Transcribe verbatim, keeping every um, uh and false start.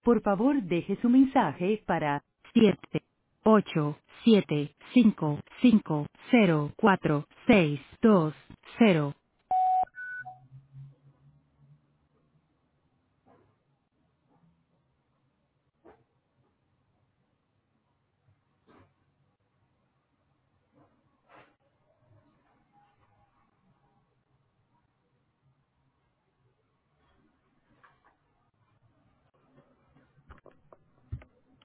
Por favor, deje su mensaje para siete ocho siete cinco cinco cero cuatro seis dos cero.